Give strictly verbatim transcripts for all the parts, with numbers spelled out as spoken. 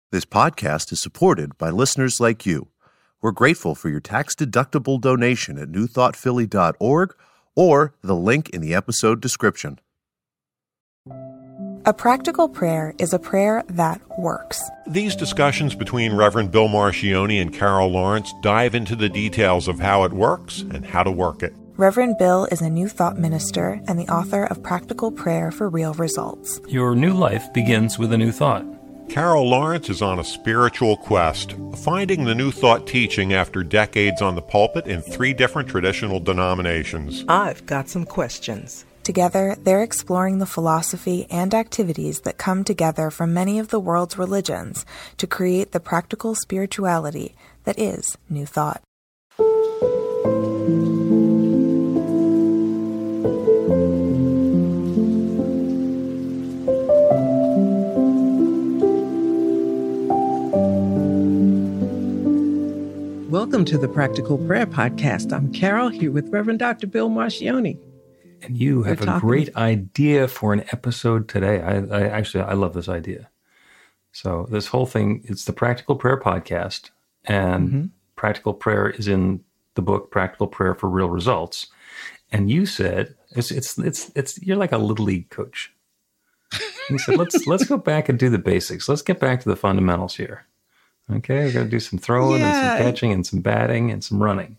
This podcast is supported by listeners like you. We're grateful for your tax-deductible donation at new thought philly dot org or the link in the episode description. A practical prayer is a prayer that works. These discussions between Reverend Bill Marcioni and Carol Lawrence dive into the details of how it works and how to work it. Reverend Bill is a New Thought minister and the author of Practical Prayer for Real Results. Your new life begins with a new thought. Carol Lawrence is on a spiritual quest, finding the New Thought teaching after decades on the pulpit in three different traditional denominations. I've got some questions. Together, they're exploring the philosophy and activities that come together from many of the world's religions to create the practical spirituality that is New Thought. Welcome to the Practical Prayer Podcast. I'm Carol, here with Reverend Doctor Bill Marcioni. And you have We're a great idea for an episode today. I, I actually, I love this idea. So this whole thing, it's the Practical Prayer Podcast, and mm-hmm. Practical Prayer is in the book Practical Prayer for Real Results. And you said, it's, it's, it's, it's, you're like a little league coach. You said, let's, let's go back and do the basics. Let's get back to the fundamentals here. Okay, we're going to do some throwing yeah. and some catching and some batting and some running.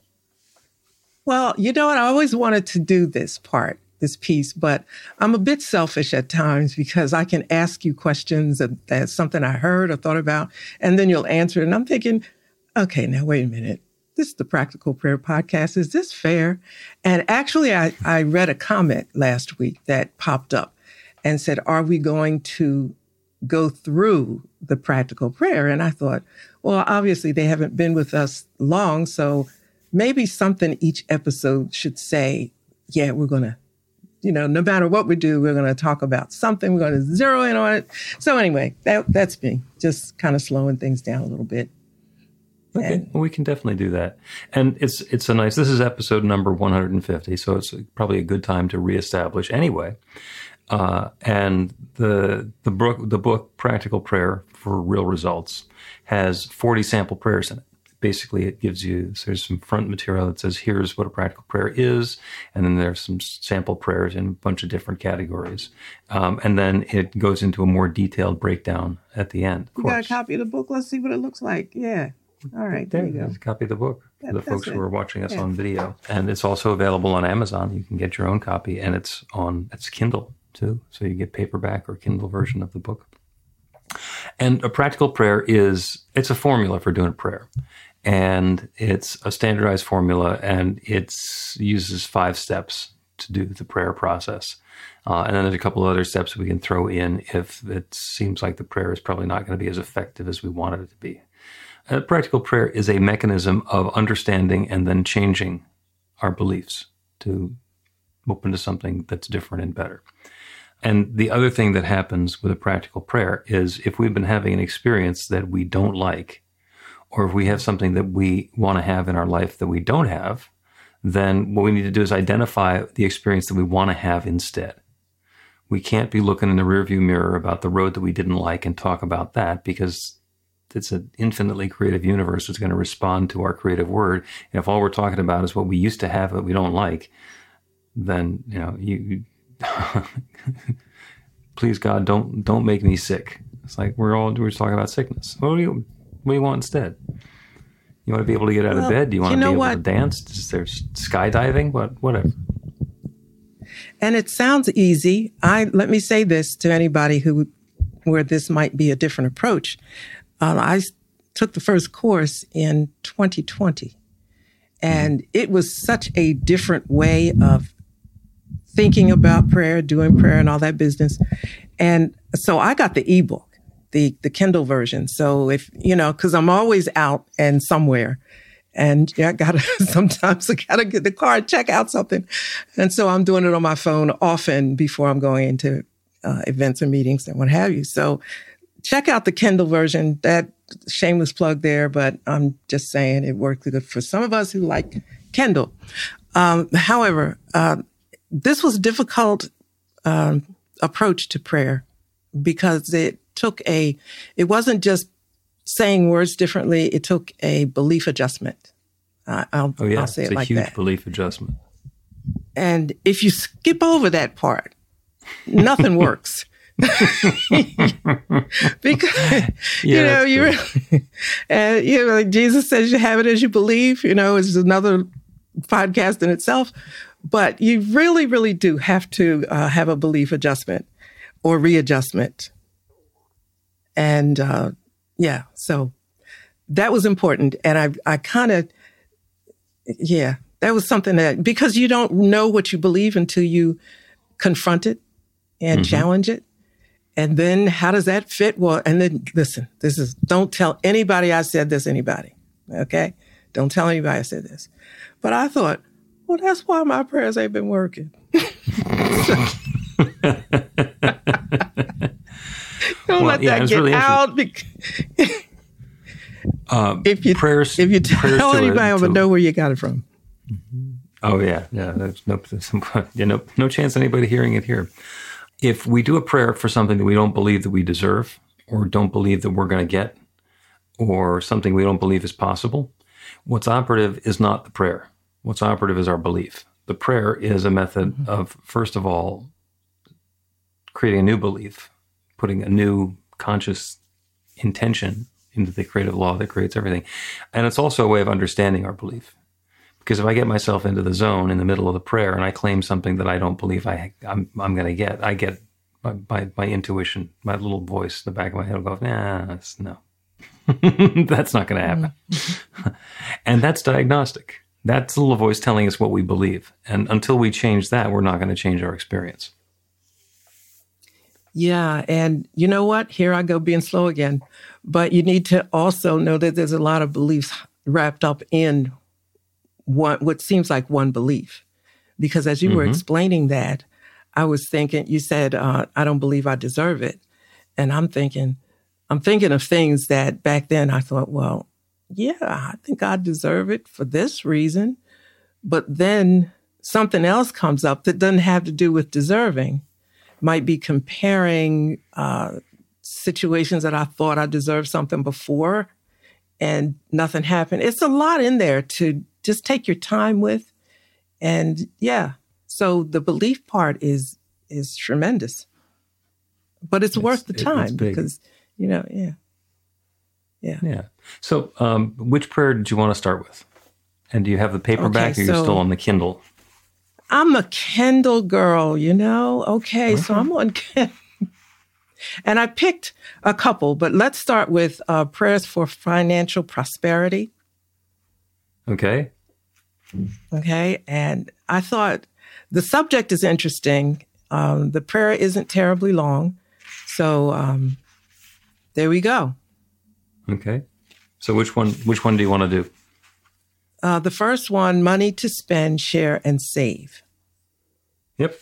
Well, you know what? I always wanted to do this part, this piece, but I'm a bit selfish at times because I can ask you questions that, that's something I heard or thought about, and then you'll answer it. And I'm thinking, okay, now wait a minute. This is the Practical Prayer Podcast. Is this fair? And actually, I, I read a comment last week that popped up and said, are we going to go through the practical prayer? And I thought, well, obviously they haven't been with us long, so maybe something each episode should say, yeah, we're going to, you know, no matter what we do, we're going to talk about something. We're going to zero in on it. So anyway, that, that's me, just kind of slowing things down a little bit. Okay, and, well, we can definitely do that. And it's it's a nice, this is episode number one hundred fifty, so it's probably a good time to reestablish anyway. Uh, and the the book the book Practical Prayer for Real Results has forty sample prayers in it. Basically, it gives you, so there's some front material that says, here's what a practical prayer is, and then there's some sample prayers in a bunch of different categories. Um, and then it goes into a more detailed breakdown at the end. You got a copy of the book? Let's see what it looks like. Yeah. All right, there, there you go. There's a copy of the book for that, the folks it. who are watching us yeah. on video. And it's also available on Amazon. You can get your own copy, and it's on, it's Kindle too. So you get paperback or Kindle version of the book. And a practical prayer is, it's a formula for doing a prayer. And it's a standardized formula, and it uses five steps to do the prayer process. Uh, and then there's a couple of other steps we can throw in if it seems like the prayer is probably not going to be as effective as we wanted it to be. A practical prayer is a mechanism of understanding and then changing our beliefs to open to something that's different and better. And the other thing that happens with a practical prayer is if we've been having an experience that we don't like, or if we have something that we want to have in our life that we don't have, then what we need to do is identify the experience that we want to have instead. We can't be looking in the rearview mirror about the road that we didn't like and talk about that, because it's an infinitely creative universe that's going to respond to our creative word. And if all we're talking about is what we used to have that we don't like, then, you know, you, please God, don't don't make me sick. It's like we're all we're just talking about sickness. What do you what do you want instead? You want to be able to get out well, of bed? Do you want you to be able what? to dance? Is there skydiving? What whatever. And it sounds easy. I let me say this to anybody who where this might be a different approach. Uh, I took the first course in twenty twenty, and mm-hmm. it was such a different way of thinking about prayer, doing prayer, and all that business. And so I got the ebook, the the Kindle version. So if, you know, because I'm always out and somewhere. And yeah, I gotta, sometimes I gotta get the car and check out something. And so I'm doing it on my phone often before I'm going into uh, events or meetings and what have you. So check out the Kindle version. That shameless plug there, but I'm just saying it worked good for some of us who like Kindle. Um, however, uh, this was a difficult um, approach to prayer because it took a, it wasn't just saying words differently. It took a belief adjustment. Uh, I'll, oh, yeah. I'll say it's it a like huge that. belief adjustment. And if you skip over that part, nothing works. Because, yeah, you know, you really, and, you know, like Jesus says you have it as you believe, you know, it's another podcast in itself. But you really, really do have to uh, have a belief adjustment or readjustment. And, uh, yeah, so that was important. And I, I kind of, yeah, that was something that, because you don't know what you believe until you confront it and mm-hmm. challenge it. And then how does that fit? Well, and then listen, this is, don't tell anybody I said this, anybody. Okay? Don't tell anybody I said this. But I thought, well, that's why my prayers ain't been working. Don't well, let yeah, that get really out. uh, if you prayers, if you tell anybody, I would know where you got it from. Oh yeah, yeah. There's no, there's yeah, no, no chance anybody hearing it here. If we do a prayer for something that we don't believe that we deserve, or don't believe that we're going to get, or something we don't believe is possible, what's operative is not the prayer. What's operative is our belief. The prayer is a method mm-hmm. of, first of all, creating a new belief, putting a new conscious intention into the creative law that creates everything. And it's also a way of understanding our belief. Because if I get myself into the zone in the middle of the prayer and I claim something that I don't believe I, I'm, I'm going to get, I get my, my, my intuition, my little voice in the back of my head will go, nah, that's, no, that's not going to happen. Mm-hmm. And that's diagnostic. That's the little voice telling us what we believe. And until we change that, we're not going to change our experience. Yeah. And you know what? Here I go being slow again. But you need to also know that there's a lot of beliefs wrapped up in one, what seems like one belief. Because as you mm-hmm. were explaining that, I was thinking, you said, uh, I don't believe I deserve it. And I'm thinking, I'm thinking of things that back then I thought, well, yeah, I think I deserve it for this reason. But then something else comes up that doesn't have to do with deserving. Might be comparing uh, situations that I thought I deserved something before and nothing happened. It's a lot in there to just take your time with. And yeah, so the belief part is is tremendous. But it's, it's worth the time it, because, you know, yeah. Yeah. Yeah. So um, which prayer did you want to start with? And do you have the paperback okay, or so you're still on the Kindle? I'm a Kindle girl, you know? Okay, okay. So I'm on Kindle. And I picked a couple, but let's start with uh, prayers for financial prosperity. Okay. Okay. And I thought the subject is interesting. Um, the prayer isn't terribly long. So um, there we go. Okay. So which one, which one do you want to do? Uh, the first one, money to spend, share, and save. Yep.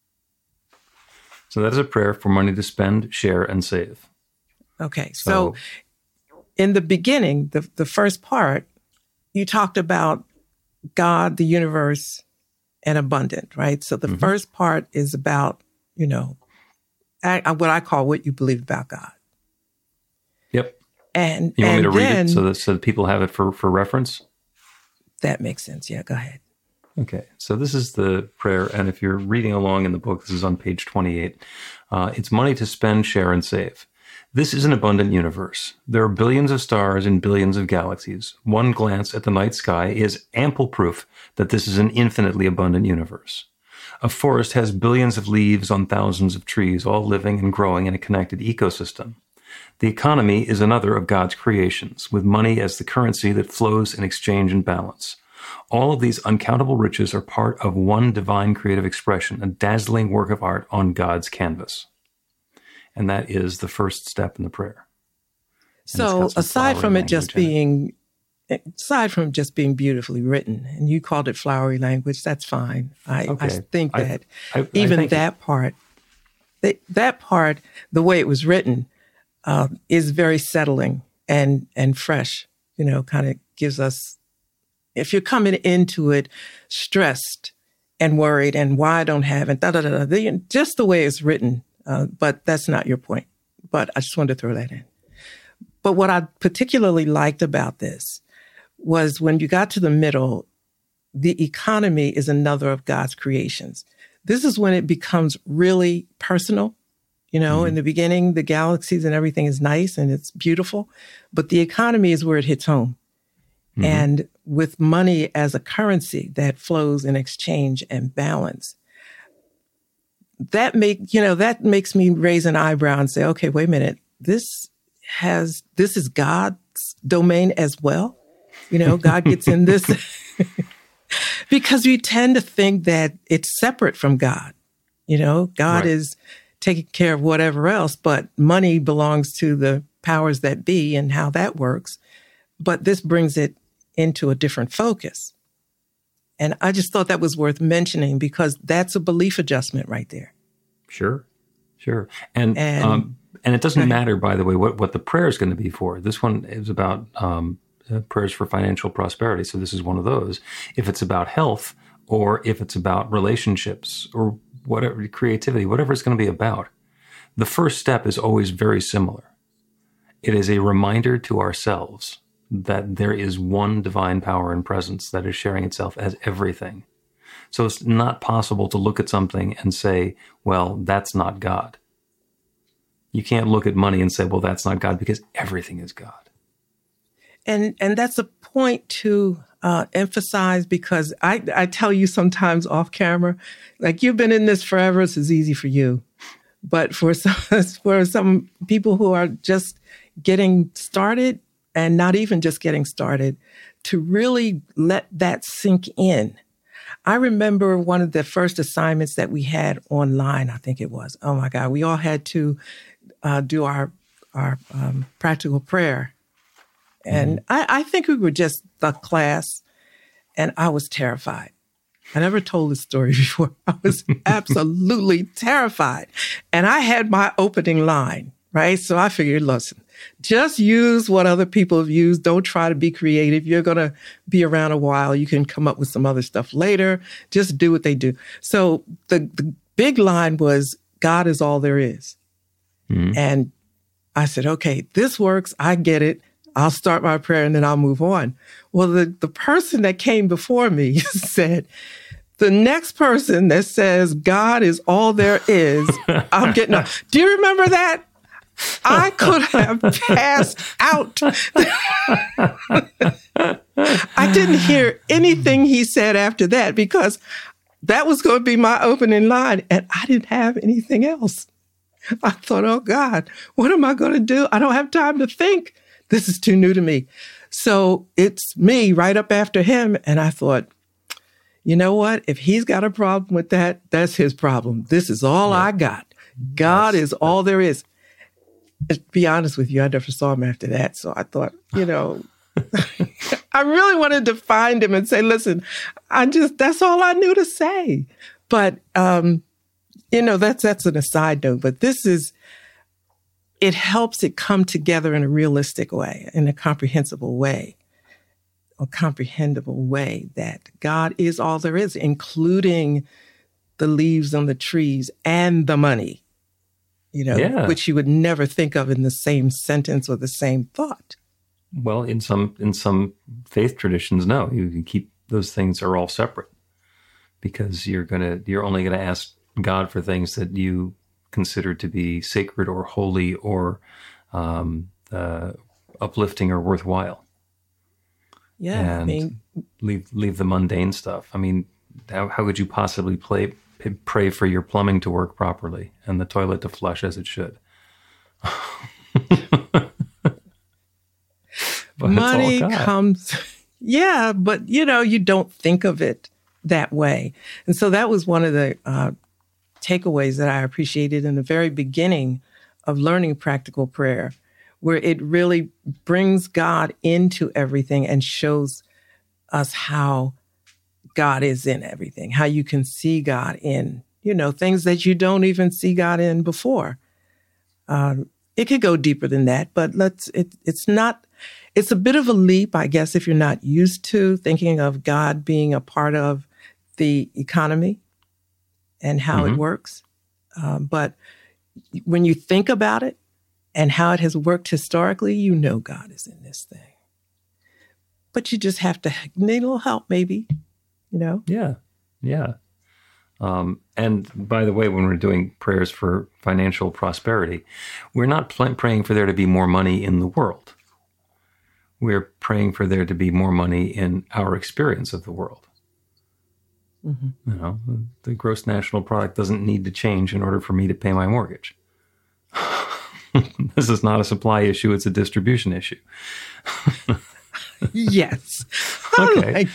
So that is a prayer for money to spend, share, and save. Okay. So, so in the beginning, the, the first part, you talked about God, the universe, and abundant, right? So the mm-hmm. first part is about, you know, I, what I call what you believe about God. Yep. And you want and me to then, read it so that, so that people have it for, for reference? That makes sense. Yeah, go ahead. Okay, so this is the prayer, and if you're reading along in the book, this is on page twenty-eight. Uh, it's money to spend, share, and save. This is an abundant universe. There are billions of stars and billions of galaxies. One glance at the night sky is ample proof that this is an infinitely abundant universe. A forest has billions of leaves on thousands of trees, all living and growing in a connected ecosystem. The economy is another of God's creations, with money as the currency that flows in exchange and balance. All of these uncountable riches are part of one divine creative expression, a dazzling work of art on God's canvas. And that is the first step in the prayer. So aside from it just being, aside from just being beautifully written, and you called it flowery language, that's fine. I, okay. I think that I, I, even I that part, that, that part, the way it was written, uh, is very settling and, and fresh, you know, kind of gives us, if you're coming into it stressed and worried and why I don't have it, da, da, da, da, just the way it's written. Uh, but that's not your point. But I just wanted to throw that in. but what I particularly liked about this was when you got to the middle, the economy is another of God's creations. This is when it becomes really personal. You know, mm-hmm. in the beginning, the galaxies and everything is nice and it's beautiful, but the economy is where it hits home. Mm-hmm. And with money as a currency that flows in exchange and balance, that make, you know, that makes me raise an eyebrow and say, okay, wait a minute. This has, this is God's domain as well. You know, God gets in this because we tend to think that it's separate from God. You know, God right. is taking care of whatever else, but money belongs to the powers that be and how that works. But this brings it into a different focus. And I just thought that was worth mentioning because that's a belief adjustment right there. Sure, sure. And and, um, and it doesn't matter, by the way, what, what the prayer is going to be for. This one is about um, prayers for financial prosperity. So this is one of those. If it's about health or if it's about relationships or whatever, creativity, whatever it's going to be about, the first step is always very similar. It is a reminder to ourselves that there is one divine power and presence that is sharing itself as everything. So it's not possible to look at something and say, well, that's not God. You can't look at money and say, well, that's not God, because everything is God. And and that's a point to uh, emphasize, because I, I tell you sometimes off camera, like, you've been in this forever, this is easy for you. But for some, for some people who are just getting started, and not even just getting started, to really let that sink in. I remember one of the first assignments that we had online, I think it was. Oh my God, we all had to uh, do our our um, practical prayer. And mm-hmm. I, I think we were just the class, and I was terrified. I never told this story before. I was absolutely terrified. And I had my opening line, right? So I figured, listen, just use what other people have used. Don't try to be creative. You're going to be around a while. You can come up with some other stuff later. Just do what they do. So the, the big line was, God is all there is. Mm-hmm. And I said, okay, this works. I get it. I'll start my prayer and then I'll move on. Well, the, the person that came before me said, the next person that says God is all there is, I'm getting up. Do you remember that? I could have passed out. I didn't hear anything he said after that, because that was going to be my opening line, and I didn't have anything else. I thought, oh God, what am I going to do? I don't have time to think. This is too new to me. So it's me right up after him. And I thought, you know what? If he's got a problem with that, that's his problem. This is all yeah. I got. God that's, is all there is. To be honest with you, I never saw him after that. So I thought, you know, I really wanted to find him and say, listen, I just, that's all I knew to say. But, um, you know, that's, that's an aside note, but this is, it helps it come together in a realistic way, in a comprehensible way, a comprehensible way, that God is all there is, including the leaves on the trees and the money, you know, yeah. which you would never think of in the same sentence or the same thought. Well, in some in some faith traditions, no, you can keep those things are all separate, because you're gonna you're only gonna ask God for things that you consider to be sacred or holy or um, uh, uplifting or worthwhile. Yeah, and I mean, leave leave the mundane stuff. I mean, how how could you possibly play, pray for your plumbing to work properly and the toilet to flush as it should? Money comes, yeah, but you know, you don't think of it that way, and so that was one of the uh, takeaways that I appreciated in the very beginning of learning practical prayer, where it really brings God into everything and shows us how God is in everything, how you can see God in, you know, things that you don't even see God in before. Um, it could go deeper than that, but let's, it, it's not, it's a bit of a leap, I guess, if you're not used to thinking of God being a part of the economy and how mm-hmm. it works. Um, but when you think about it, and how it has worked historically, you know God is in this thing. But you just have to need a little help, maybe, you know? Yeah, yeah. Um, and by the way, when we're doing prayers for financial prosperity, we're not pl- praying for there to be more money in the world. We're praying for there to be more money in our experience of the world. Mm-hmm. You know, the gross national product doesn't need to change in order for me to pay my mortgage. This is not a supply issue, it's a distribution issue. Yes. I Okay. like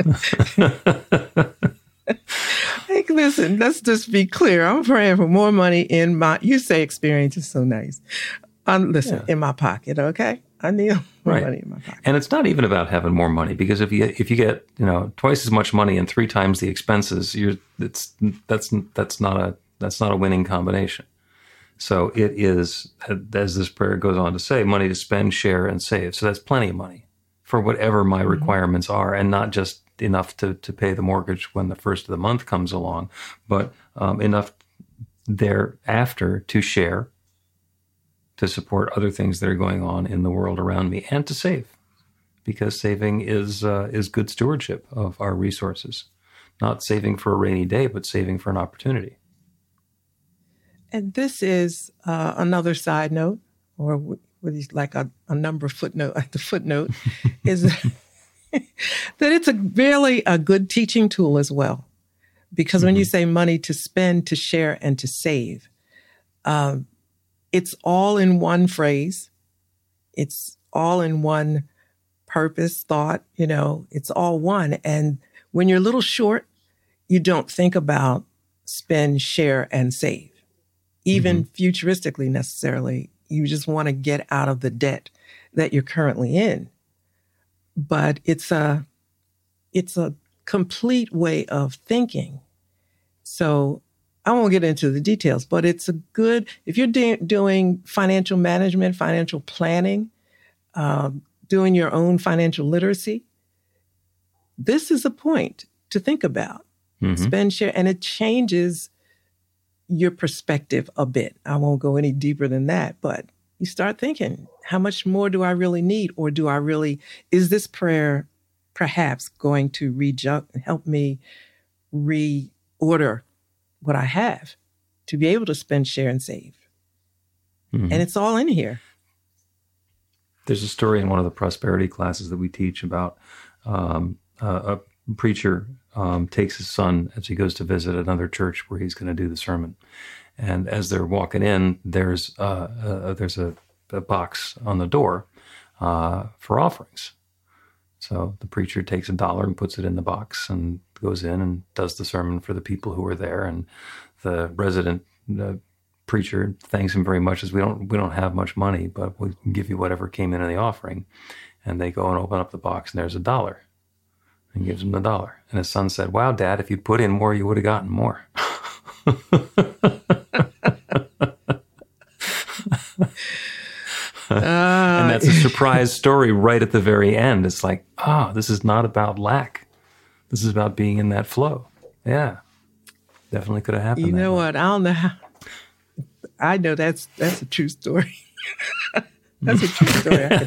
that. Hey, listen, let's just be clear. I'm praying for more money in my, you say experience is so nice. Um, listen, Yeah. in my pocket, okay? I need more Right. money in my pocket. And it's not even about having more money, because if you if you get, you know, twice as much money and three times the expenses, you're it's that's that's not a that's not a winning combination. So it is, as this prayer goes on to say, money to spend, share, and save. So that's plenty of money for whatever my mm-hmm. requirements are, and not just enough to to pay the mortgage when the first of the month comes along, but um, enough thereafter to share, to support other things that are going on in the world around me, and to save, because saving is uh, is good stewardship of our resources. Not saving for a rainy day, but saving for an opportunity. And this is uh, another side note, or what is like a, a number footnote. The footnote is that it's a really a good teaching tool as well, because mm-hmm. when you say money to spend, to share, and to save, um, it's all in one phrase. It's all in one purpose, thought, you know, it's all one. And when you're a little short, you don't think about spend, share, and save, even mm-hmm. futuristically necessarily. You just want to get out of the debt that you're currently in. But it's a, it's a complete way of thinking. So I won't get into the details, but it's a good, if you're de- doing financial management, financial planning, uh, doing your own financial literacy, this is a point to think about. Mm-hmm. Spend, share, and it changes your perspective a bit. I won't go any deeper than that, but you start thinking, how much more do I really need? Or do I really, is this prayer perhaps going to reju- help me reorder what I have to be able to spend, share, and save? Mm-hmm. And it's all in here. There's a story in one of the prosperity classes that we teach about um, uh, a preacher um, takes his son as he goes to visit another church where he's going to do the sermon. And as they're walking in, there's uh, uh, there's a, a box on the door uh, for offerings. So the preacher takes a dollar and puts it in the box and goes in and does the sermon for the people who are there. And the resident uh, preacher thanks him very much, as we don't we don't have much money, but we can give you whatever came in in the offering. And they go and open up the box, and there's a dollar. And gives him the dollar. And his son said, "Wow, Dad, if you put in more, you would have gotten more." Uh, and that's a surprise story right at the very end. It's like, oh, this is not about lack. This is about being in that flow. Yeah, definitely could have happened. You know way. what? I don't know how. I know that's that's a true story. That's a true story, I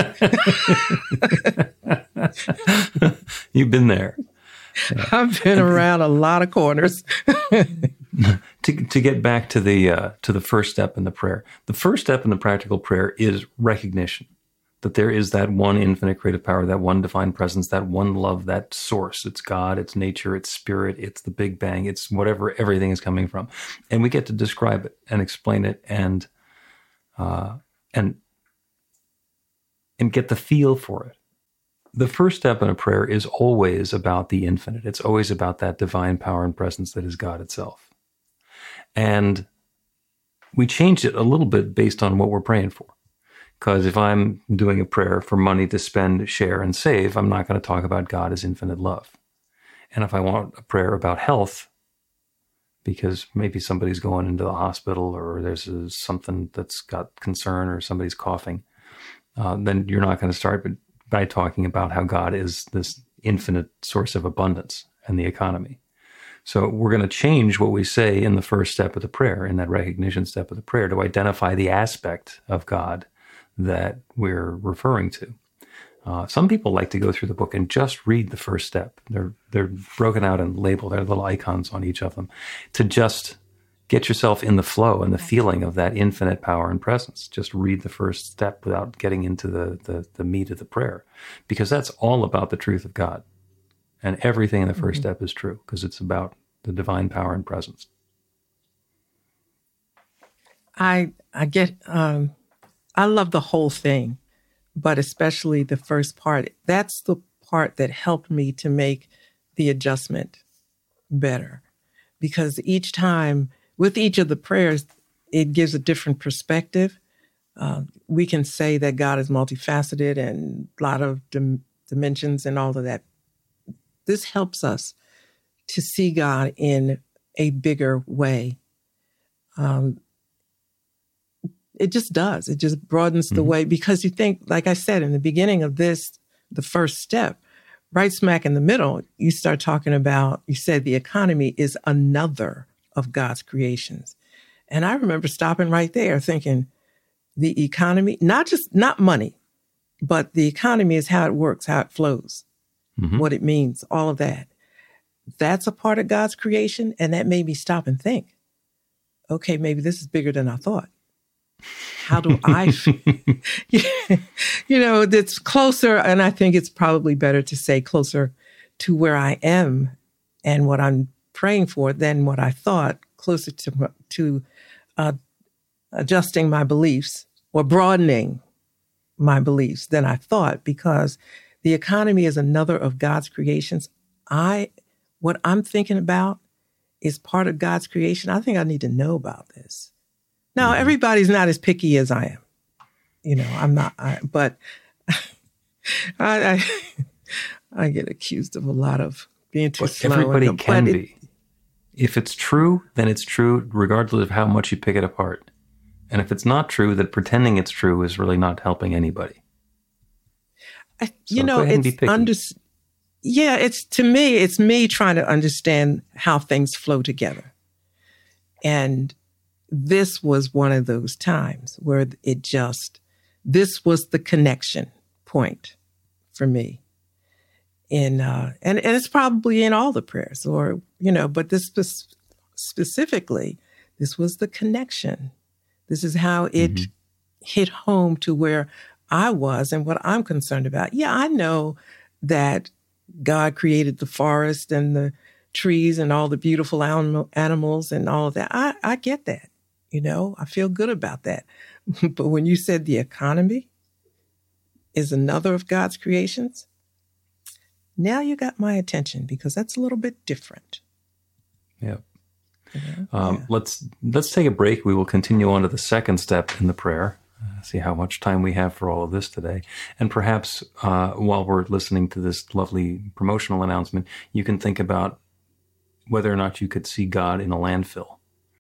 can tell you. You've been there. Yeah. I've been around a lot of corners. to to get back to the uh, to the first step in the prayer, the first step in the practical prayer is recognition that there is that one infinite creative power, that one divine presence, that one love, that source. It's God, it's nature, it's spirit, it's the Big Bang, it's whatever everything is coming from, and we get to describe it and explain it and uh, and and get the feel for it. The first step in a prayer is always about the infinite. It's always about that divine power and presence that is God itself. And we change it a little bit based on what we're praying for. Because if I'm doing a prayer for money to spend, share, and save, I'm not going to talk about God as infinite love. And if I want a prayer about health, because maybe somebody's going into the hospital or there's a, something that's got concern or somebody's coughing, uh, then you're not going to start by talking about how God is this infinite source of abundance and the economy. So we're going to change what we say in the first step of the prayer, in that recognition step of the prayer, to identify the aspect of God that we're referring to. Uh, some people like to go through the book and just read the first step. They're they're broken out and labeled. There are little icons on each of them to just get yourself in the flow and the feeling of that infinite power and presence. Just read the first step without getting into the, the, the meat of the prayer, because that's all about the truth of God. And everything in the first mm-hmm. step is true, because it's about the divine power and presence. I I get, um, I love the whole thing, but especially the first part. That's the part that helped me to make the adjustment better, because each time, with each of the prayers, it gives a different perspective. Uh, we can say that God is multifaceted and a lot of dim- dimensions and all of that. This helps us to see God in a bigger way. Um, it just does. It just broadens the mm-hmm. way, because you think, like I said, in the beginning of this, the first step, right smack in the middle, you start talking about, you said the economy is another of God's creations. And I remember stopping right there thinking, the economy, not just, not money, but the economy is how it works, how it flows, mm-hmm. what it means, all of that. That's a part of God's creation. And that made me stop and think, okay, maybe this is bigger than I thought. How do I feel? You know, it's closer. And I think it's probably better to say closer to where I am and what I'm praying for than what I thought, closer to, to uh, adjusting my beliefs or broadening my beliefs than I thought, because the economy is another of God's creations. I, what I'm thinking about is part of God's creation. I think I need to know about this. Now, mm-hmm. everybody's not as picky as I am. You know, I'm not, I, but I, I, I get accused of a lot of being too but slow. Everybody and, can but be. It, if it's true, then it's true, regardless of how much you pick it apart. And if it's not true, then pretending it's true is really not helping anybody. I, So you know, it's under, yeah, it's, to me, it's me trying to understand how things flow together. And this was one of those times where it just, this was the connection point for me. In, uh, and, and it's probably in all the prayers, or, you know, but this spe- specifically, this was the connection. This is how it mm-hmm. hit home to where I was and what I'm concerned about. Yeah, I know that God created the forest and the trees and all the beautiful animal, animals and all of that. I, I get that. You know, I feel good about that. But when you said the economy is another of God's creations, now you got my attention, because that's a little bit different. Yeah. You know? Um, yeah. Let's let's take a break. We will continue on to the second step in the prayer. Uh, see how much time we have for all of this today. And perhaps uh, while we're listening to this lovely promotional announcement, you can think about whether or not you could see God in a landfill.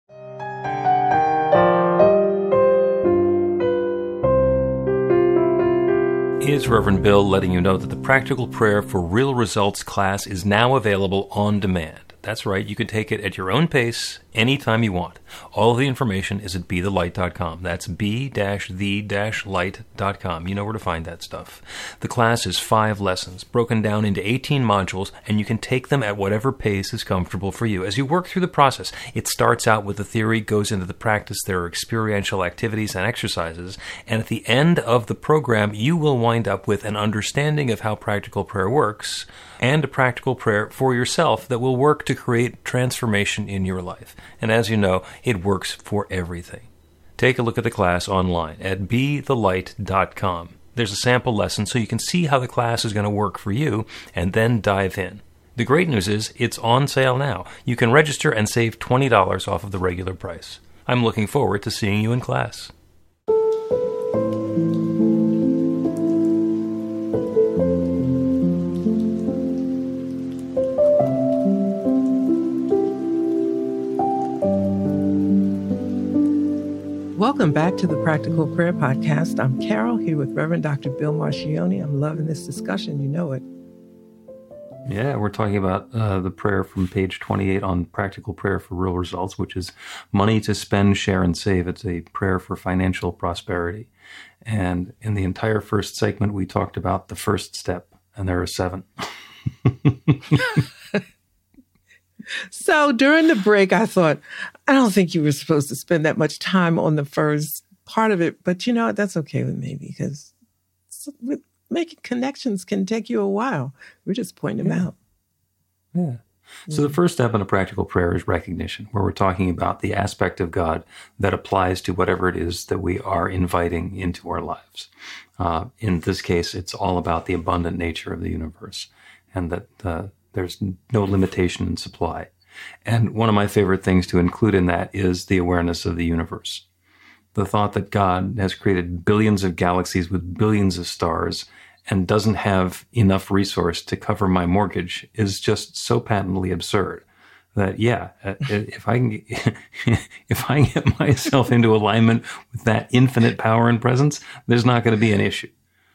It's Reverend Bill letting you know that the Practical Prayer for Real Results class is now available on demand. That's right, you can take it at your own pace, anytime you want. All of the information is at be the light dot com. That's be the light dot com. You know where to find that stuff. The class is five lessons, broken down into eighteen modules, and you can take them at whatever pace is comfortable for you. As you work through the process, it starts out with the theory, goes into the practice, there are experiential activities and exercises, and at the end of the program, you will wind up with an understanding of how practical prayer works, and a practical prayer for yourself that will work to create transformation in your life. And as you know, it works for everything. Take a look at the class online at be the light dot com. There's a sample lesson so you can see how the class is going to work for you, and then dive in. The great news is it's on sale now. You can register and save twenty dollars off of the regular price. I'm looking forward to seeing you in class. Welcome back to the Practical Prayer Podcast. I'm Carol, here with Reverend Doctor Bill Marcioni. I'm loving this discussion. You know it. Yeah, we're talking about uh, the prayer from page twenty-eight on Practical Prayer for Real Results, which is money to spend, share, and save. It's a prayer for financial prosperity. And in the entire first segment, we talked about the first step, and there are seven. So during the break, I thought, I don't think you were supposed to spend that much time on the first part of it. But you know what? That's okay with me, because making connections can take you a while. We're just pointing them yeah. out. Yeah. So the first step in a practical prayer is recognition, where we're talking about the aspect of God that applies to whatever it is that we are inviting into our lives. Uh, in this case, it's all about the abundant nature of the universe, and that uh, there's no limitation in supply. And one of my favorite things to include in that is the awareness of the universe. The thought that God has created billions of galaxies with billions of stars and doesn't have enough resource to cover my mortgage is just so patently absurd that, yeah, if I can, if I get myself into alignment with that infinite power and presence, there's not going to be an issue.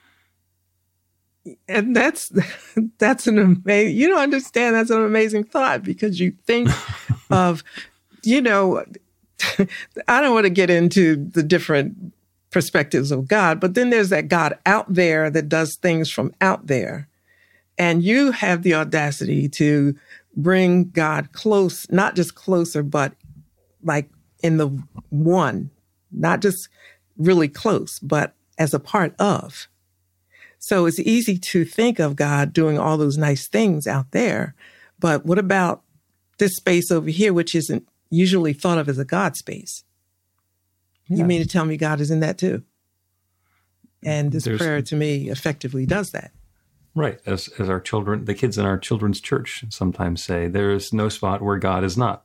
And that's, that's an amazing, you don't understand, that's an amazing thought, because you think of, you know, I don't want to get into the different perspectives of God, but then there's that God out there that does things from out there. And you have the audacity to bring God close, not just closer, but like in the one, not just really close, but as a part of. So it's easy to think of God doing all those nice things out there. But what about this space over here, which isn't usually thought of as a God space? Yeah. You mean to tell me God is in that too? And this There's, prayer to me effectively does that. Right. As as our children, the kids in our children's church sometimes say, there is no spot where God is not.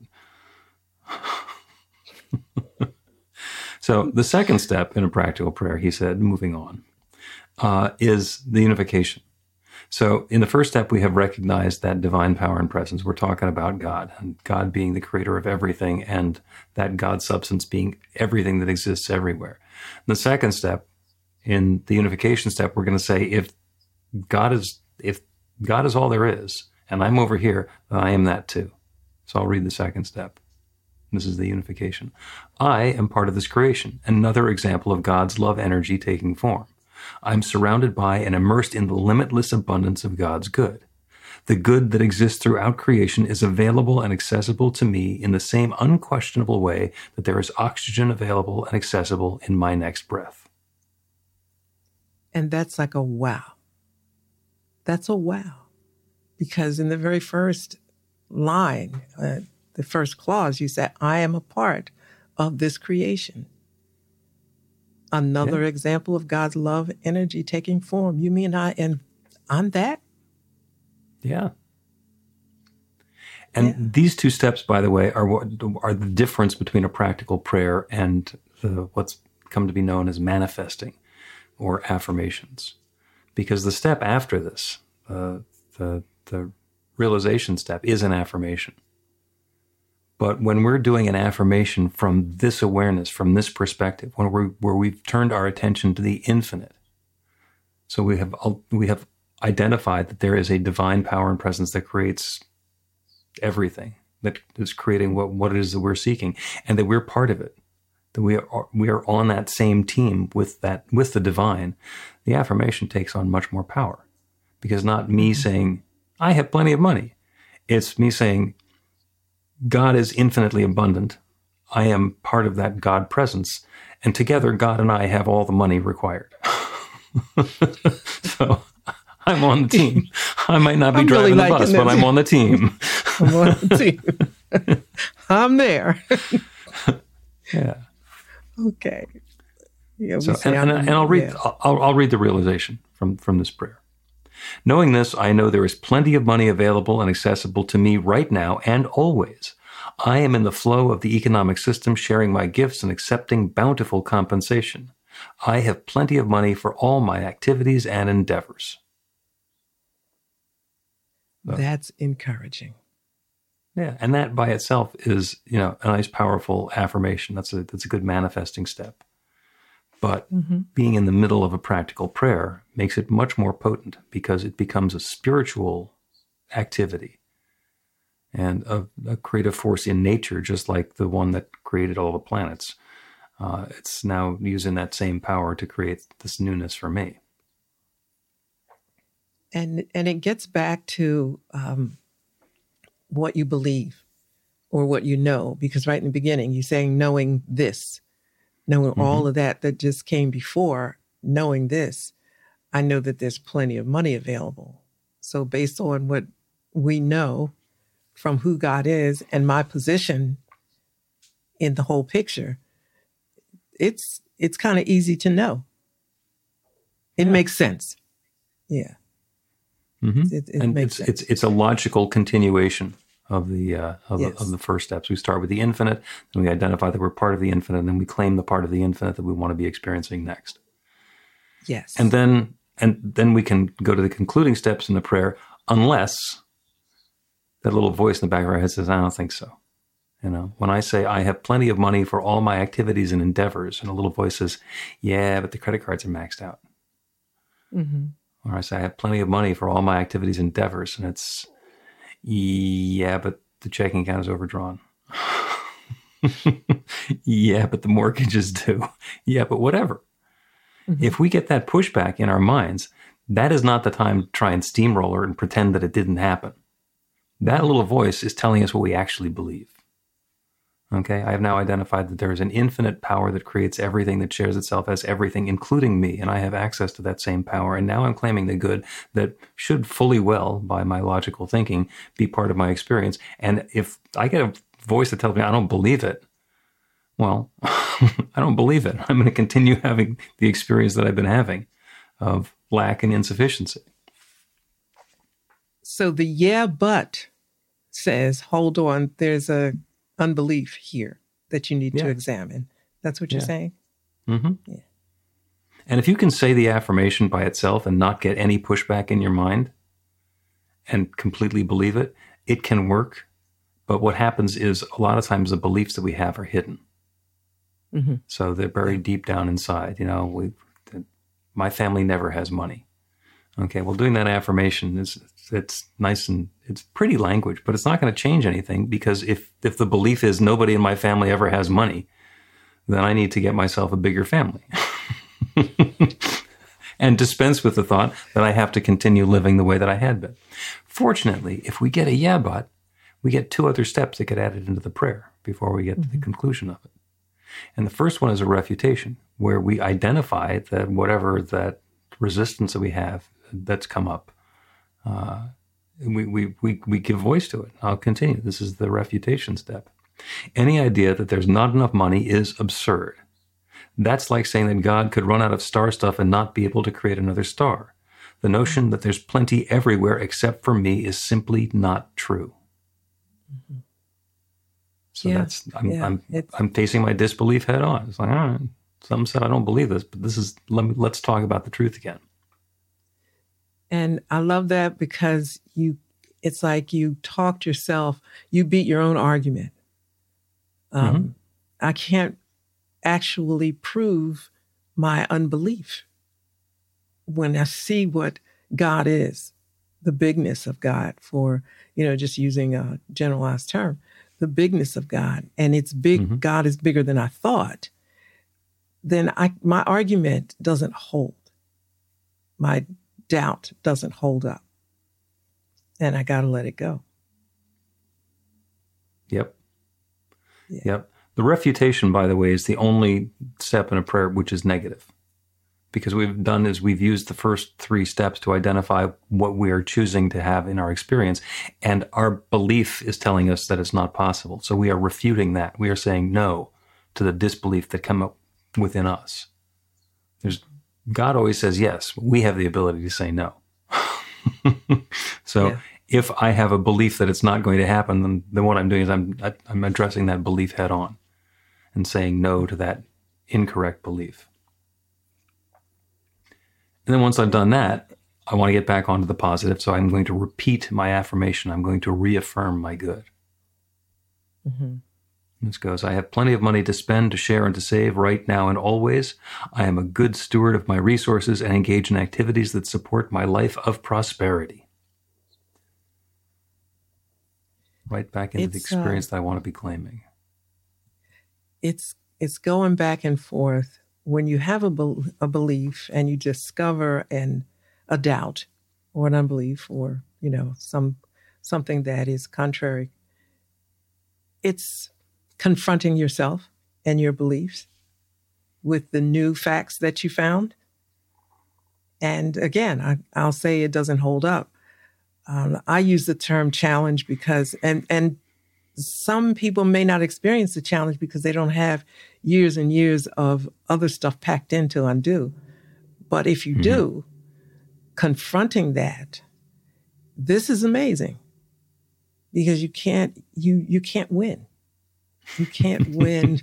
So the second step in a practical prayer, he said, moving on, uh, is the unification. So in the first step, we have recognized that divine power and presence. We're talking about God, and God being the creator of everything, and that God substance being everything that exists everywhere. The second step, in the unification step, we're going to say, if God is if God is all there is, and I'm over here, then I am that too. So I'll read the second step. This is the unification. I am part of this creation, another example of God's love energy taking form. I'm surrounded by and immersed in the limitless abundance of God's good. The good that exists throughout creation is available and accessible to me in the same unquestionable way that there is oxygen available and accessible in my next breath. And that's like a wow. That's a wow. Because in the very first line, uh, the first clause, you said, I am a part of this creation. Another yeah. example of God's love energy taking form. You mean I, and I'm that? Yeah. And yeah. these two steps, by the way, are what are the difference between a practical prayer and the, what's come to be known as manifesting or affirmations. Because the step after this, uh, the the realization step, is an affirmation. But when we're doing an affirmation from this awareness, from this perspective, when we're, where we've turned our attention to the infinite, so we have we have identified that there is a divine power and presence that creates everything, that is creating what, what it is that we're seeking, and that we're part of it, that we are we are on that same team with that with the divine. The affirmation takes on much more power, because not me mm-hmm. saying I have plenty of money, it's me saying God is infinitely abundant. I am part of that God presence. And together, God and I have all the money required. So I'm on the team. I might not be I'm driving really the bus, but I'm on the team. I'm on the team. I'm there. Yeah. Okay. Yeah, so, and, and, and I'll read. Yeah. I'll, I'll read the realization from, from this prayer. Knowing this, I know there is plenty of money available and accessible to me right now and always. I am in the flow of the economic system, sharing my gifts and accepting bountiful compensation. I have plenty of money for all my activities and endeavors. So, that's encouraging. Yeah, and that by itself is, you know, a nice, powerful affirmation. That's a that's a good manifesting step. But mm-hmm. being in the middle of a practical prayer makes it much more potent, because it becomes a spiritual activity and a, a creative force in nature, just like the one that created all the planets. Uh, it's now using that same power to create this newness for me. And and it gets back to um, what you believe or what you know, because right in the beginning, you're saying knowing this, knowing mm-hmm. all of that that just came before, knowing this, I know that there's plenty of money available. So based on what we know from who God is and my position in the whole picture, it's it's kind of easy to know. It yeah. makes sense. Yeah. Mm-hmm. It, it and makes it's, sense. it's it's a logical continuation of the uh, of, yes. the of the first steps. We start with the infinite, then we identify that we're part of the infinite, and then we claim the part of the infinite that we want to be experiencing next. Yes. And then and then we can go to the concluding steps in the prayer, unless that little voice in the back of our head says, "I don't think so." You know, when I say I have plenty of money for all my activities and endeavors, and a little voice says, "Yeah, but the credit cards are maxed out." Mm-hmm. Or I say, I have plenty of money for all my activities and endeavors. And it's, yeah, but the checking account is overdrawn. Yeah, but the mortgage is due. Yeah, but whatever. Mm-hmm. If we get that pushback in our minds, that is not the time to try and steamroller and pretend that it didn't happen. That little voice is telling us what we actually believe. Okay, I have now identified that there is an infinite power that creates everything, that shares itself as everything, including me, and I have access to that same power. And now I'm claiming the good that should fully well, by my logical thinking, be part of my experience. And if I get a voice that tells me I don't believe it, well, I don't believe it. I'm going to continue having the experience that I've been having of lack and insufficiency. So the yeah, but says, hold on, there's a unbelief here that you need yeah. to examine. That's what you're yeah. saying? Mm-hmm. Yeah. And if you can say the affirmation by itself and not get any pushback in your mind and completely believe it, it can work. But what happens is a lot of times the beliefs that we have are hidden. Mm-hmm. So they're buried deep down inside. You know, we, my family never has money. Okay, well, doing that affirmation is it's nice and it's pretty language, but it's not going to change anything, because if if the belief is nobody in my family ever has money, then I need to get myself a bigger family and dispense with the thought that I have to continue living the way that I had been. Fortunately, if we get a yeah, but, we get two other steps that get added into the prayer before we get mm-hmm. to the conclusion of it. And the first one is a refutation, where we identify that whatever that resistance that we have that's come up, uh, we, we, we, we give voice to it. I'll continue. This is the refutation step. Any idea that there's not enough money is absurd. That's like saying that God could run out of star stuff and not be able to create another star. The notion that there's plenty everywhere except for me is simply not true. Mm-hmm. So yeah, that's, I'm, yeah, I'm, I'm facing my disbelief head on. It's like, all right, some said I don't believe this, but this is, let me, let's talk about the truth again. And I love that, because you, it's like you talked yourself, you beat your own argument. Um, mm-hmm. I can't actually prove my unbelief when I see what God is, the bigness of God, for, you know, just using a generalized term, the bigness of God, and it's big, mm-hmm. God is bigger than I thought, then I, my argument doesn't hold. My doubt doesn't hold up. And I got to let it go. Yep. Yeah. Yep. The refutation, by the way, is the only step in a prayer which is negative. Because what we've done is we've used the first three steps to identify what we are choosing to have in our experience. And our belief is telling us that it's not possible. So we are refuting that. We are saying no to the disbelief that come up within us. There's God always says yes, but we have the ability to say no. So yeah. if I have a belief that it's not going to happen, then, then what I'm doing is I'm I'm addressing that belief head on and saying no to that incorrect belief. And then once I've done that, I want to get back onto the positive. So I'm going to repeat my affirmation. I'm going to reaffirm my good. Mm-hmm. This goes, I have plenty of money to spend, to share, and to save right now and always. I am a good steward of my resources and engage in activities that support my life of prosperity. right back into the It's, uh, experience that I want to be claiming. It's it's going back and forth. When you have a, bel a belief and you discover an a doubt or an unbelief or, you know, some something that is contrary, it's confronting yourself and your beliefs with the new facts that you found. And again, I, I'll say it doesn't hold up. Um, I use the term challenge because, and and some people may not experience the challenge because they don't have years and years of other stuff packed in to undo. But if you mm-hmm. do, confronting that, this is amazing because you can't, you, you can't win. You can't win.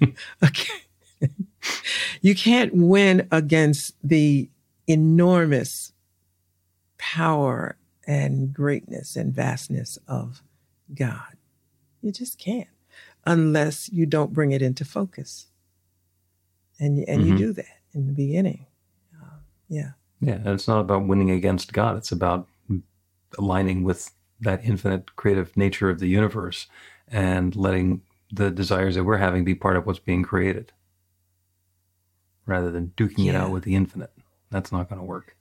You can't win against the enormous power and greatness and vastness of God. You just can't unless you don't bring it into focus. And, and mm-hmm. you do that in the beginning. Uh, yeah. Yeah. And it's not about winning against God. It's about aligning with that infinite creative nature of the universe and letting the desires that we're having be part of what's being created rather than duking yeah. it out with the infinite. That's not going to work.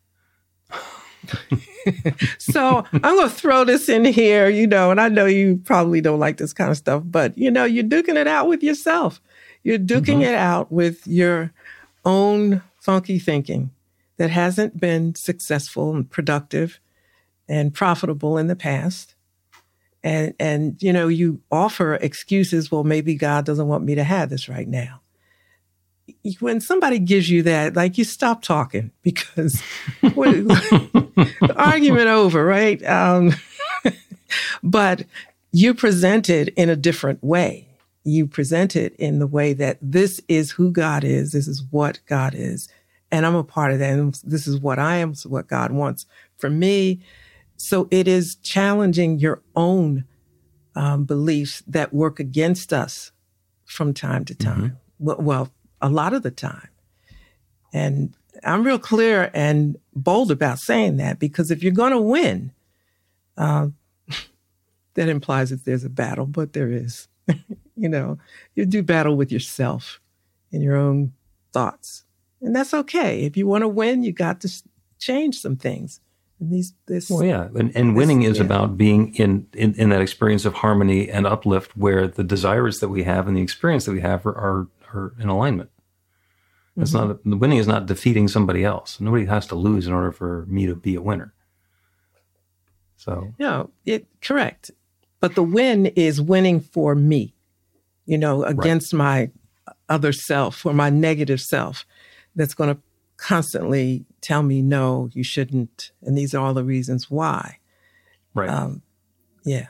So I'm going to throw this in here, you know, and I know you probably don't like this kind of stuff, but, you know, you're duking it out with yourself. You're duking mm-hmm. it out with your own funky thinking that hasn't been successful and productive and profitable in the past. And, and, you know, you offer excuses. Well, maybe God doesn't want me to have this right now. When somebody gives you that, like, you stop talking because the argument over, right? Um, but you present it in a different way. You present it in the way that this is who God is. This is what God is. And I'm a part of that. And this is what I am. This is what God wants for me. So it is challenging your own um, beliefs that work against us from time to time. Mm-hmm. Well, well, a lot of the time. And I'm real clear and bold about saying that because if you're going to win, uh, that implies that there's a battle, but there is. You know, you do battle with yourself and your own thoughts. And that's okay. If you want to win, you got to change some things. And these, this, well, yeah. And, and winning this, is yeah. about being in, in, in that experience of harmony and uplift where the desires that we have and the experience that we have are, are, are in alignment. It's mm-hmm. not, the winning is not defeating somebody else. Nobody has to lose in order for me to be a winner. So, no, it correct. But the win is winning for me, you know, against right. my other self or my negative self that's going to constantly tell me, no, you shouldn't. And these are all the reasons why. Right. Um, yeah.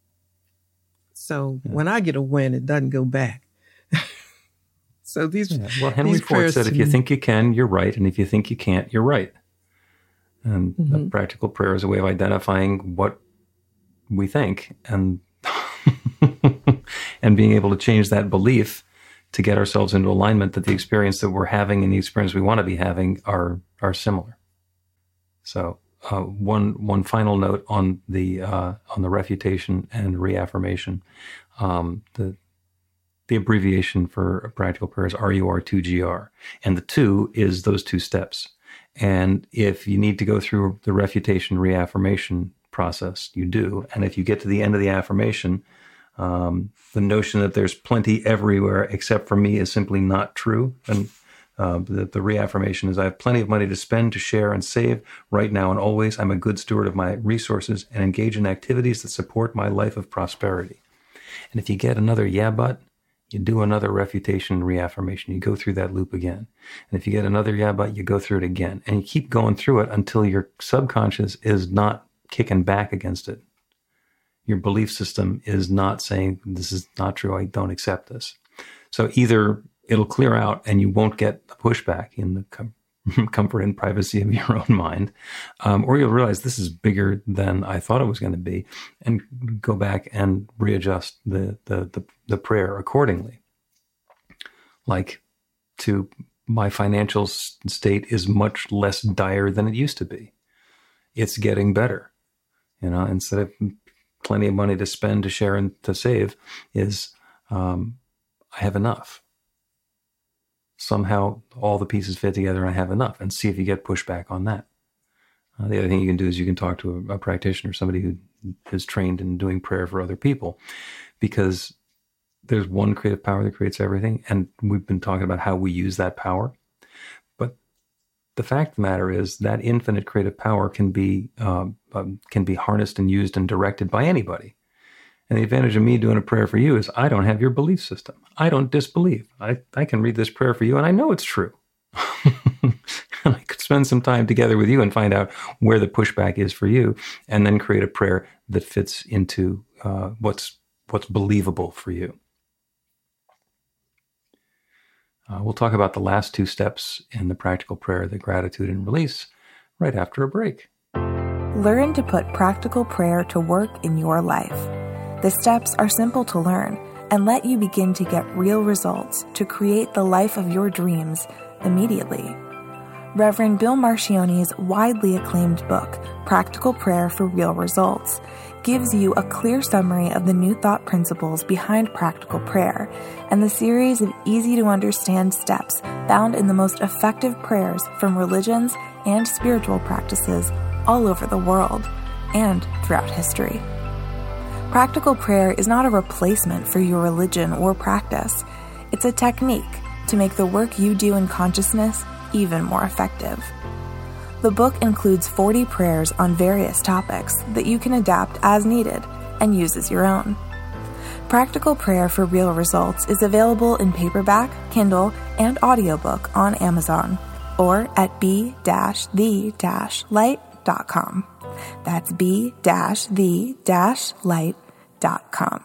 So yeah. when I get a win, it doesn't go back. So these, yeah. Well, Henry Ford said, if you think you can, you're right. And if you think you can't, you're right. And mm-hmm. a practical prayer is a way of identifying what we think and and being able to change that belief to get ourselves into alignment that the experience that we're having and the experience we want to be having are are similar. So uh, one one final note on the uh, on the refutation and reaffirmation. Um, the the abbreviation for a practical prayer is R U R two G R, and the two is those two steps. And if you need to go through the refutation reaffirmation process, you do. And if you get to the end of the affirmation, um, the notion that there's plenty everywhere except for me is simply not true. And uh, the, the reaffirmation is, I have plenty of money to spend, to share, and save right now and always. I'm a good steward of my resources and engage in activities that support my life of prosperity. And if you get another yeah, but, you do another refutation reaffirmation. You go through that loop again. And if you get another yeah, but, you go through it again. And you keep going through it until your subconscious is not kicking back against it. Your belief system is not saying, this is not true, I don't accept this. So either it'll clear out and you won't get the pushback in the com- comfort and privacy of your own mind, um, or you'll realize this is bigger than I thought it was going to be, and go back and readjust the, the, the, the prayer accordingly. Like, to my financial state is much less dire than it used to be. It's getting better. You know, instead of plenty of money to spend, to share, and to save is um, I have enough. Somehow all the pieces fit together and I have enough, and see if you get pushback on that. Uh, the other thing you can do is you can talk to a, a practitioner, somebody who is trained in doing prayer for other people, because there's one creative power that creates everything. And we've been talking about how we use that power. But the fact of the matter is that infinite creative power can be um, um, can be harnessed and used and directed by anybody. And the advantage of me doing a prayer for you is I don't have your belief system. I don't disbelieve. I, I can read this prayer for you and I know it's true. And I could spend some time together with you and find out where the pushback is for you, and then create a prayer that fits into uh, what's what's believable for you. Uh, we'll talk about the last two steps in the practical prayer, the gratitude and release, right after a break. Learn to put practical prayer to work in your life. The steps are simple to learn and let you begin to get real results to create the life of your dreams immediately. Reverend Bill Marcione's widely acclaimed book, Practical Prayer for Real Results, gives you a clear summary of the New Thought principles behind practical prayer and the series of easy-to-understand steps found in the most effective prayers from religions and spiritual practices all over the world and throughout history. Practical prayer is not a replacement for your religion or practice. It's a technique to make the work you do in consciousness even more effective. The book includes forty prayers on various topics that you can adapt as needed and use as your own. Practical Prayer for Real Results is available in paperback, Kindle, and audiobook on Amazon or at b dash the dash light dot com. That's b dash the dash light dot com.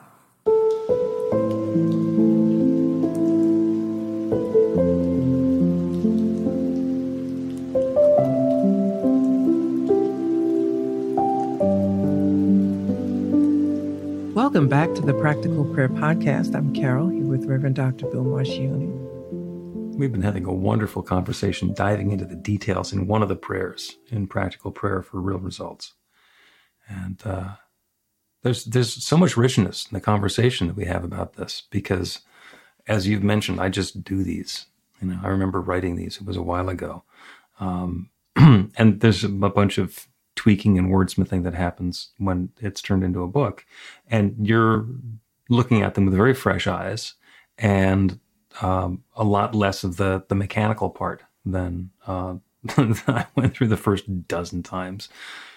Welcome back to the Practical Prayer Podcast. I'm Carol, here with Reverend Doctor Bill Marcione. We've been having a wonderful conversation diving into the details in one of the prayers in Practical Prayer for Real Results. And uh, there's there's so much richness in the conversation that we have about this because, as you've mentioned, I just do these. You know, I remember writing these. It was a while ago. Um, and there's a bunch of tweaking and wordsmithing that happens when it's turned into a book. And you're looking at them with very fresh eyes and um, a lot less of the, the mechanical part than uh, I went through the first dozen times.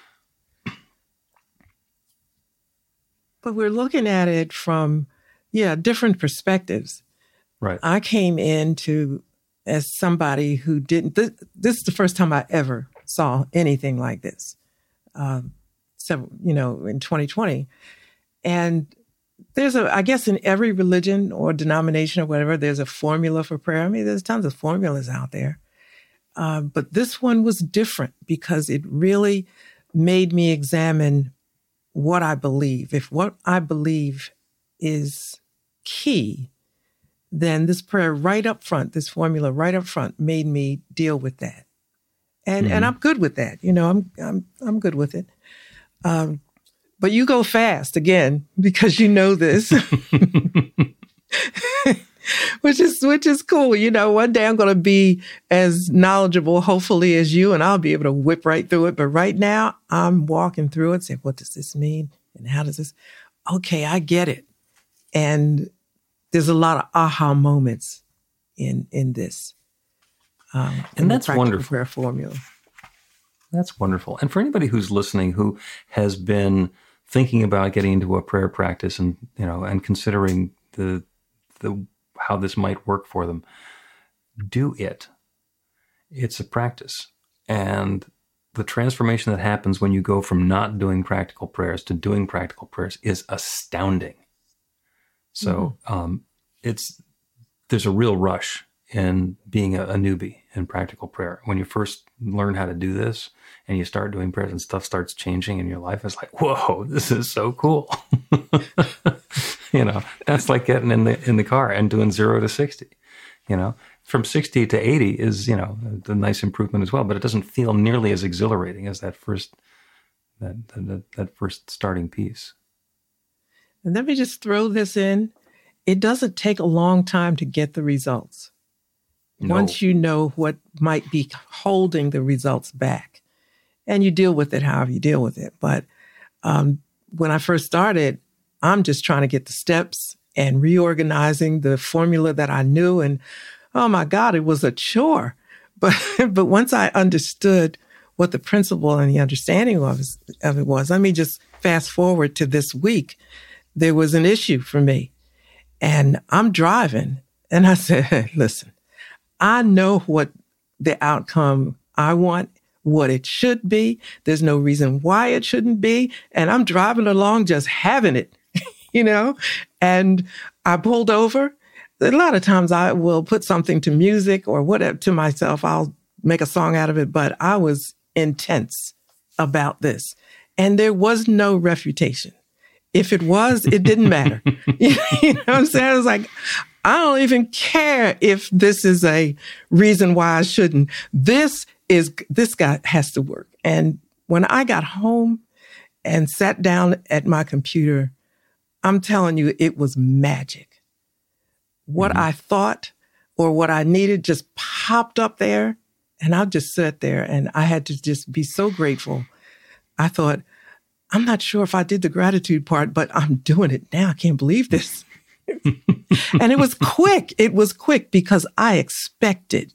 But we're looking at it from, yeah, different perspectives. Right. I came into as somebody who didn't, this, this is the first time I ever saw anything like this. Um, so, you know, in twenty twenty. And there's a, I guess in every religion or denomination or whatever, there's a formula for prayer. I mean, there's tons of formulas out there. Uh, but this one was different because it really made me examine what I believe. If what I believe is key, then this prayer right up front, this formula right up front made me deal with that. And mm-hmm. and I'm good with that. You know, I'm I'm I'm good with it. Um, but you go fast again because you know this, which is which is cool. You know, one day I'm going to be as knowledgeable, hopefully, as you, and I'll be able to whip right through it. But right now, I'm walking through it, saying, "What does this mean? And how does this?" Okay, I get it. And there's a lot of aha moments in in this. Um, and that's wonderful. Prayer formula. That's wonderful. And for anybody who's listening who has been thinking about getting into a prayer practice and, you know, and considering the the how this might work for them, do it. It's a practice. And the transformation that happens when you go from not doing practical prayers to doing practical prayers is astounding. So mm-hmm. um, it's there's a real rush in being a, a newbie in practical prayer. When you first learn how to do this and you start doing prayers and stuff starts changing in your life, it's like, whoa, this is so cool. You know, that's like getting in the in the car and doing zero to sixty. You know, from sixty to eighty is, you know, a, a nice improvement as well, but it doesn't feel nearly as exhilarating as that first that that, that first starting piece. And let me just throw this in. It doesn't take a long time to get the results. No. Once you know what might be holding the results back, and you deal with it however you deal with it. But um, when I first started, I'm just trying to get the steps and reorganizing the formula that I knew. And oh my God, it was a chore. But but once I understood what the principle and the understanding of, of it was, let me just fast forward to this week. There was an issue for me. And I'm driving. And I said, hey, listen, I know what the outcome I want, what it should be. There's no reason why it shouldn't be. And I'm driving along just having it, you know, and I pulled over. A lot of times I will put something to music or whatever to myself. I'll make a song out of it. But I was intense about this. And there was no refutation. If it was, it didn't matter. You know what I'm saying? I was like, I don't even care if this is a reason why I shouldn't. This is, this guy has to work. And when I got home and sat down at my computer, I'm telling you, it was magic. What mm-hmm. I thought or what I needed just popped up there. And I just sat there and I had to just be so grateful. I thought, I'm not sure if I did the gratitude part, but I'm doing it now. I can't believe this. And it was quick. It was quick because I expected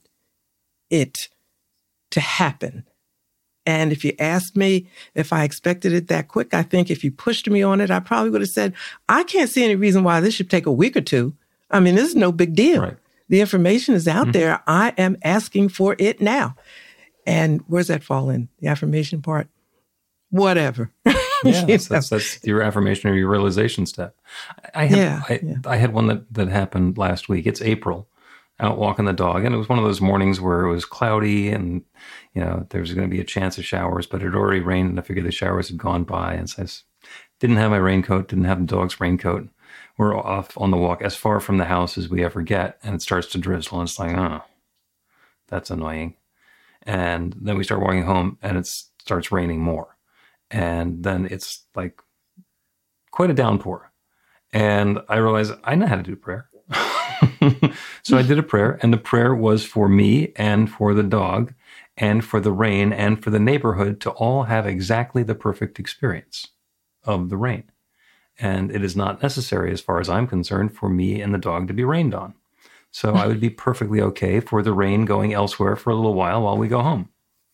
it to happen. And if you asked me if I expected it that quick, I think if you pushed me on it, I probably would have said, I can't see any reason why this should take a week or two. I mean, this is no big deal. Right. The information is out mm-hmm. there. I am asking for it now. And where's that fall in? The affirmation part? Whatever. Yeah, that's, that's, that's your affirmation or your realization step. I had, yeah, I, yeah. I had one that, that happened last week. It's April, out walking the dog. And it was one of those mornings where it was cloudy and, you know, there was going to be a chance of showers, but it had already rained and I figured the showers had gone by. And so I didn't have my raincoat, didn't have the dog's raincoat. We're off on the walk as far from the house as we ever get. And it starts to drizzle. And it's like, oh, that's annoying. And then we start walking home and it starts raining more. And then it's like quite a downpour. And I realized I know how to do prayer. So I did a prayer, and the prayer was for me and for the dog and for the rain and for the neighborhood to all have exactly the perfect experience of the rain. And it is not necessary, as far as I'm concerned, for me and the dog to be rained on. So I would be perfectly okay for the rain going elsewhere for a little while while we go home.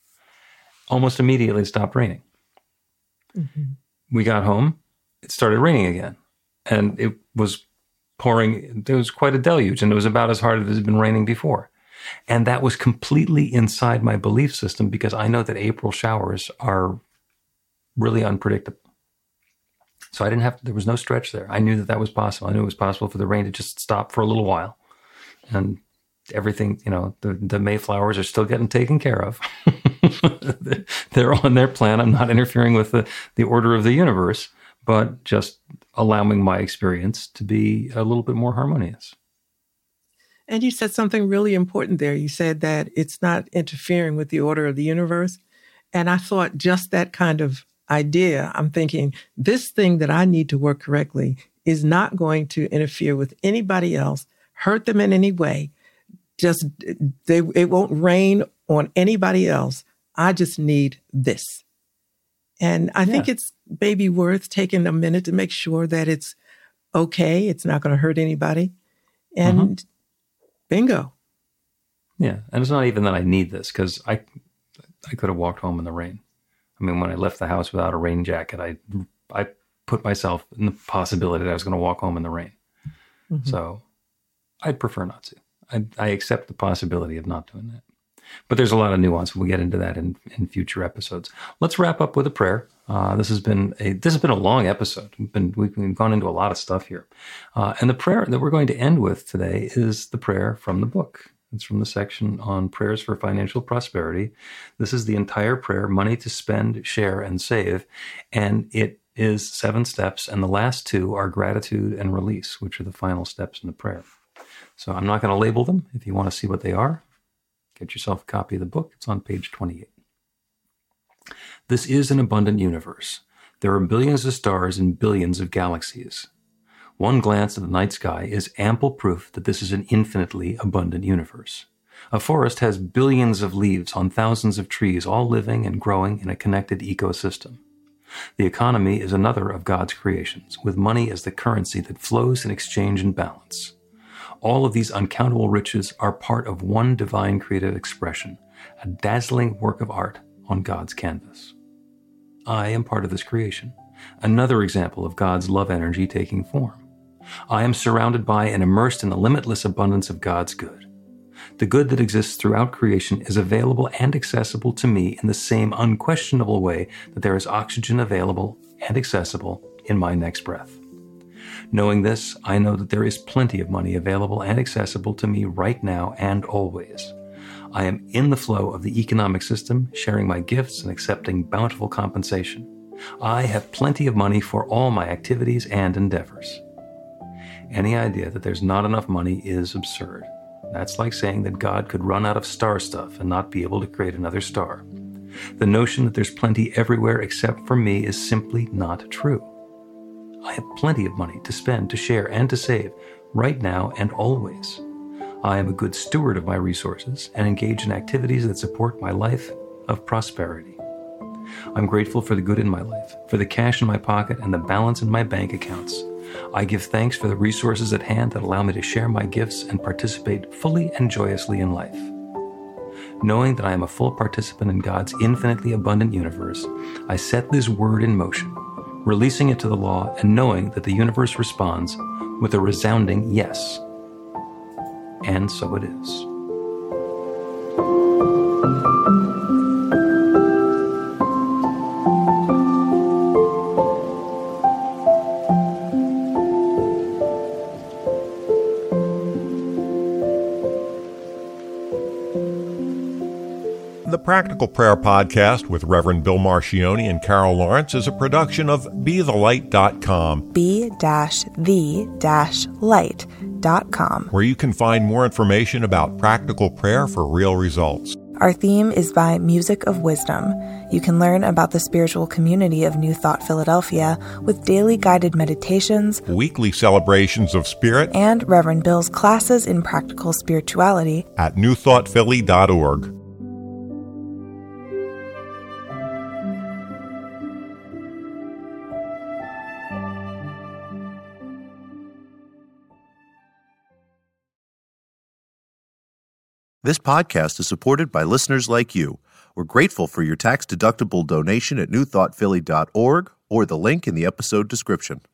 Almost immediately it stopped raining. Mm-hmm. We got home, it started raining again, and it was pouring. There was quite a deluge, and it was about as hard as it had been raining before. And that was completely inside my belief system because I know that April showers are really unpredictable. So I didn't have, there was no stretch there. I knew that that was possible. I knew it was possible for the rain to just stop for a little while. And everything, you know, the, the Mayflowers are still getting taken care of. They're on their plan. I'm not interfering with the, the order of the universe, but just allowing my experience to be a little bit more harmonious. And you said something really important there. You said that it's not interfering with the order of the universe. And I thought just that kind of idea, I'm thinking this thing that I need to work correctly is not going to interfere with anybody else, hurt them in any way. Just they, it won't rain on anybody else. I just need this. And I yeah. think it's maybe worth taking a minute to make sure that it's okay. It's not going to hurt anybody. And mm-hmm. bingo. Yeah. And it's not even that I need this because I, I could have walked home in the rain. I mean, when I left the house without a rain jacket, I, I put myself in the possibility that I was going to walk home in the rain. Mm-hmm. So I'd prefer not to. I, I accept the possibility of not doing that. But there's a lot of nuance. We'll get into that in, in future episodes. Let's wrap up with a prayer. Uh, this has been a this has been a long episode. We've been we've gone into a lot of stuff here, uh, and the prayer that we're going to end with today is the prayer from the book. It's from the section on prayers for financial prosperity. This is the entire prayer: money to spend, share, and save, and it is seven steps. And the last two are gratitude and release, which are the final steps in the prayer. So I'm not going to label them. If you want to see what they are, get yourself a copy of the book. It's on page twenty-eight. This is an abundant universe. There are billions of stars and billions of galaxies. One glance at the night sky is ample proof that this is an infinitely abundant universe. A forest has billions of leaves on thousands of trees, all living and growing in a connected ecosystem. The economy is another of God's creations, with money as the currency that flows in exchange and balance. All of these uncountable riches are part of one divine creative expression, a dazzling work of art on God's canvas. I am part of this creation, another example of God's love energy taking form. I am surrounded by and immersed in the limitless abundance of God's good. The good that exists throughout creation is available and accessible to me in the same unquestionable way that there is oxygen available and accessible in my next breath. Knowing this, I know that there is plenty of money available and accessible to me right now and always. I am in the flow of the economic system, sharing my gifts and accepting bountiful compensation. I have plenty of money for all my activities and endeavors. Any idea that there's not enough money is absurd. That's like saying that God could run out of star stuff and not be able to create another star. The notion that there's plenty everywhere except for me is simply not true. I have plenty of money to spend, to share, and to save, right now and always. I am a good steward of my resources and engage in activities that support my life of prosperity. I'm grateful for the good in my life, for the cash in my pocket and the balance in my bank accounts. I give thanks for the resources at hand that allow me to share my gifts and participate fully and joyously in life. Knowing that I am a full participant in God's infinitely abundant universe, I set this word in motion, releasing it to the law and knowing that the universe responds with a resounding yes. And so it is. The Practical Prayer Podcast with Reverend Bill Marcioni and Carol Lawrence is a production of be the light dot com. be the light dot com, where you can find more information about practical prayer for real results. Our theme is by Music of Wisdom. You can learn about the spiritual community of New Thought Philadelphia with daily guided meditations, weekly celebrations of spirit, and Reverend Bill's classes in practical spirituality at new thought philly dot org. This podcast is supported by listeners like you. We're grateful for your tax-deductible donation at new thought philly dot org or the link in the episode description.